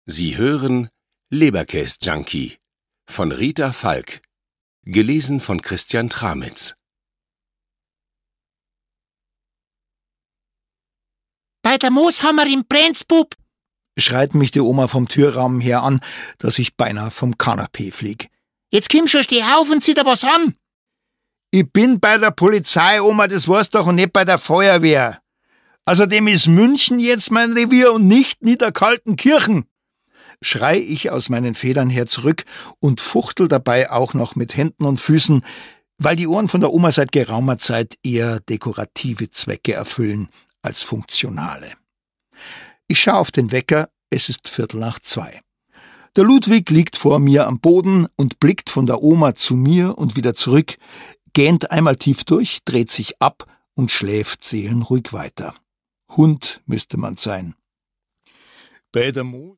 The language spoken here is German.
Sie hören Leberkäse-Junkie von Rita Falk, gelesen von Christian Tramitz. Bei der Mooshammer brennt's, Bub, schreit mich die Oma vom Türrahmen her an, dass ich beinahe vom Kanapee flieg. Jetzt komm schon, steh auf und zieh dir was an. Ich bin bei der Polizei, Oma, das weißt doch, und nicht bei der Feuerwehr. Außerdem ist München jetzt mein Revier und nicht Niederkaltenkirchen, schrei ich aus meinen Federn her zurück und fuchtel dabei auch noch mit Händen und Füßen, weil die Ohren von der Oma seit geraumer Zeit eher dekorative Zwecke erfüllen als funktionale. Ich schaue auf den Wecker, es ist 1:15. Der Ludwig liegt vor mir am Boden und blickt von der Oma zu mir und wieder zurück, gähnt einmal tief durch, dreht sich ab und schläft seelenruhig weiter. Hund müsste man sein. Bei der